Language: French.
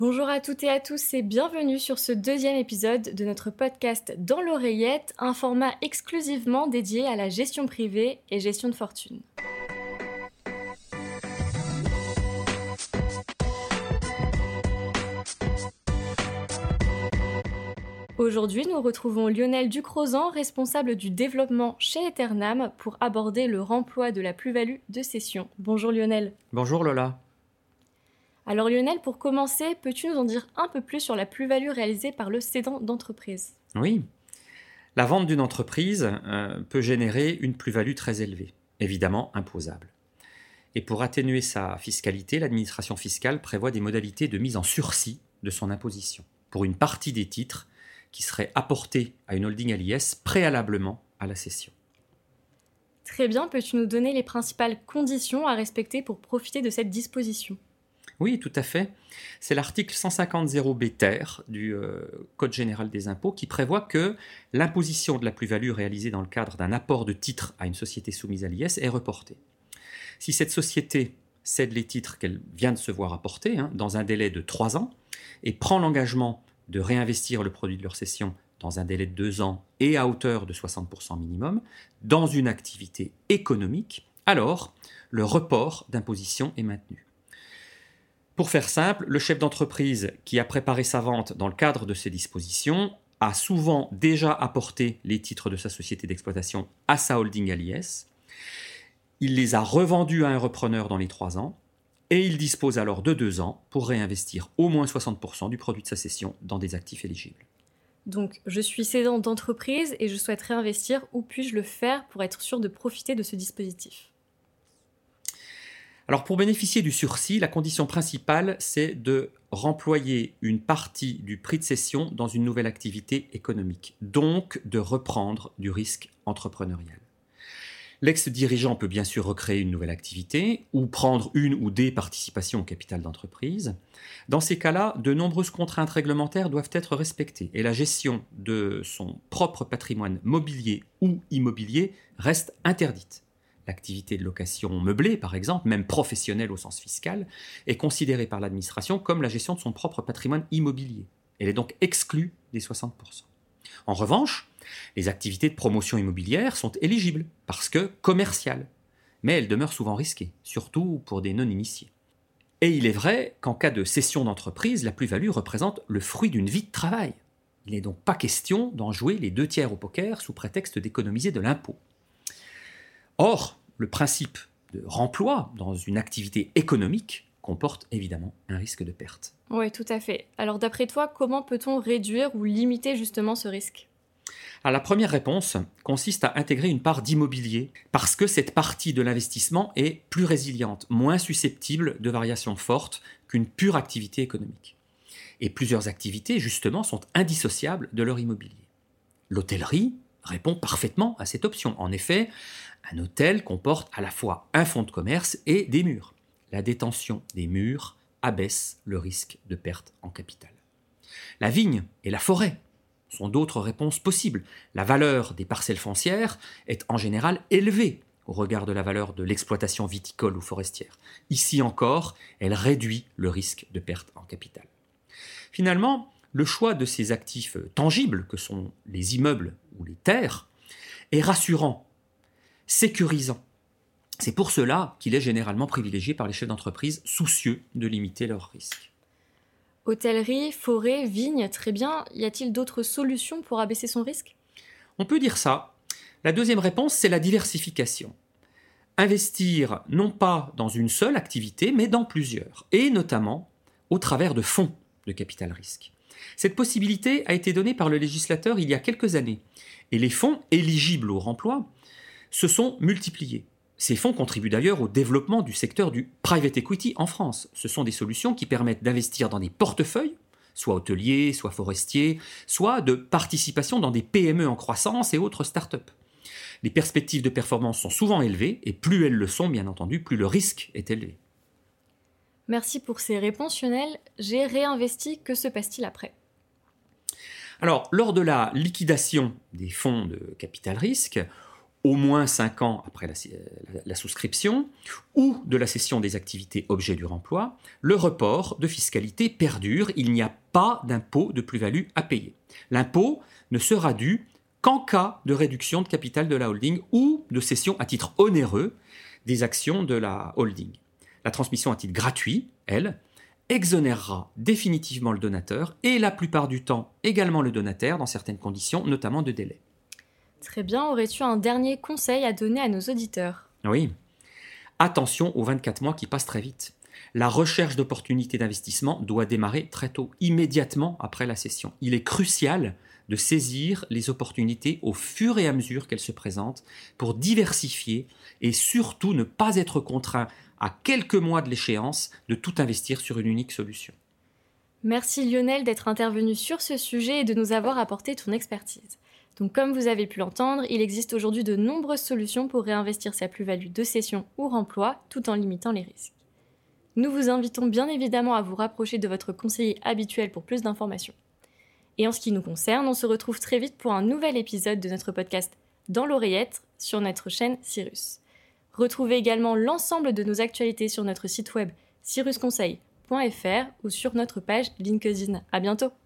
Bonjour à toutes et à tous et bienvenue sur ce deuxième épisode de notre podcast Dans l'oreillette, un format exclusivement dédié à la gestion privée et gestion de fortune. Aujourd'hui, nous retrouvons Lionel Ducrozan, responsable du développement chez Eternam, pour aborder le remploi de la plus-value de cession. Bonjour Lionel. Bonjour Lola. Alors Lionel, pour commencer, peux-tu nous en dire un peu plus sur la plus-value réalisée par le cédant d'entreprise ? Oui, la vente d'une entreprise peut générer une plus-value très élevée, évidemment imposable. Et pour atténuer sa fiscalité, l'administration fiscale prévoit des modalités de mise en sursis de son imposition pour une partie des titres qui seraient apportés à une holding à l'IS préalablement à la cession. Très bien, peux-tu nous donner les principales conditions à respecter pour profiter de cette disposition ? Oui, tout à fait. C'est l'article 150.0 ter du Code général des impôts qui prévoit que l'imposition de la plus-value réalisée dans le cadre d'un apport de titres à une société soumise à l'IS est reportée. Si cette société cède les titres qu'elle vient de se voir apporter dans un délai de 3 ans et prend l'engagement de réinvestir le produit de leur cession dans un délai de 2 ans et à hauteur de 60% minimum dans une activité économique, alors le report d'imposition est maintenu. Pour faire simple, le chef d'entreprise qui a préparé sa vente dans le cadre de ces dispositions a souvent déjà apporté les titres de sa société d'exploitation à sa holding à l'IS. Il les a revendus à un repreneur dans les 3 ans et il dispose alors de 2 ans pour réinvestir au moins 60% du produit de sa cession dans des actifs éligibles. Donc, je suis cédant d'entreprise et je souhaite réinvestir. Où puis-je le faire pour être sûr de profiter de ce dispositif ? Alors pour bénéficier du sursis, la condition principale, c'est de remployer une partie du prix de cession dans une nouvelle activité économique, donc de reprendre du risque entrepreneurial. L'ex-dirigeant peut bien sûr recréer une nouvelle activité ou prendre une ou des participations au capital d'entreprise. Dans ces cas-là, de nombreuses contraintes réglementaires doivent être respectées et la gestion de son propre patrimoine mobilier ou immobilier reste interdite. L'activité de location meublée, par exemple, même professionnelle au sens fiscal, est considérée par l'administration comme la gestion de son propre patrimoine immobilier. Elle est donc exclue des 60%. En revanche, les activités de promotion immobilière sont éligibles parce que commerciales, mais elles demeurent souvent risquées, surtout pour des non-initiés. Et il est vrai qu'en cas de cession d'entreprise, la plus-value représente le fruit d'une vie de travail. Il n'est donc pas question d'en jouer les 2 tiers au poker sous prétexte d'économiser de l'impôt. Or, le principe de remploi dans une activité économique comporte évidemment un risque de perte. Oui, tout à fait. Alors d'après toi, comment peut-on réduire ou limiter justement ce risque ? Alors, la première réponse consiste à intégrer une part d'immobilier parce que cette partie de l'investissement est plus résiliente, moins susceptible de variations fortes qu'une pure activité économique. Et plusieurs activités, justement, sont indissociables de leur immobilier. L'hôtellerie répond parfaitement à cette option. En effet, un hôtel comporte à la fois un fonds de commerce et des murs. La détention des murs abaisse le risque de perte en capital. La vigne et la forêt sont d'autres réponses possibles. La valeur des parcelles foncières est en général élevée au regard de la valeur de l'exploitation viticole ou forestière. Ici encore, elle réduit le risque de perte en capital. Finalement, le choix de ces actifs tangibles, que sont les immeubles ou les terres, est rassurant, sécurisant. C'est pour cela qu'il est généralement privilégié par les chefs d'entreprise soucieux de limiter leurs risques. Hôtellerie, forêt, vigne, très bien. Y a-t-il d'autres solutions pour abaisser son risque ? On peut dire ça. La deuxième réponse, c'est la diversification. Investir non pas dans une seule activité, mais dans plusieurs, et notamment au travers de fonds de capital risque. Cette possibilité a été donnée par le législateur il y a quelques années, et les fonds éligibles au remploi se sont multipliés. Ces fonds contribuent d'ailleurs au développement du secteur du private equity en France. Ce sont des solutions qui permettent d'investir dans des portefeuilles, soit hôteliers, soit forestiers, soit de participation dans des PME en croissance et autres startups. Les perspectives de performance sont souvent élevées, et plus elles le sont, bien entendu, plus le risque est élevé. Merci pour ces réponses, Lionel. J'ai réinvesti, que se passe-t-il après ? Alors, lors de la liquidation des fonds de capital risque, au moins 5 ans après la souscription, ou de la cession des activités objets du remploi, le report de fiscalité perdure. Il n'y a pas d'impôt de plus-value à payer. L'impôt ne sera dû qu'en cas de réduction de capital de la holding ou de cession à titre onéreux des actions de la holding. La transmission à titre gratuit, elle, exonérera définitivement le donateur et la plupart du temps également le donataire dans certaines conditions, notamment de délai. Très bien, aurais-tu un dernier conseil à donner à nos auditeurs ? Oui. Attention aux 24 mois qui passent très vite. La recherche d'opportunités d'investissement doit démarrer très tôt, immédiatement après la cession. Il est crucial de saisir les opportunités au fur et à mesure qu'elles se présentent pour diversifier et surtout ne pas être contraint à quelques mois de l'échéance de tout investir sur une unique solution. Merci Lionel d'être intervenu sur ce sujet et de nous avoir apporté ton expertise. Donc comme vous avez pu l'entendre, il existe aujourd'hui de nombreuses solutions pour réinvestir sa plus-value de cession ou remploi tout en limitant les risques. Nous vous invitons bien évidemment à vous rapprocher de votre conseiller habituel pour plus d'informations. Et en ce qui nous concerne, on se retrouve très vite pour un nouvel épisode de notre podcast Dans l'oreillette sur notre chaîne Cyrus. Retrouvez également l'ensemble de nos actualités sur notre site web cyrusconseil.fr ou sur notre page LinkedIn. À bientôt!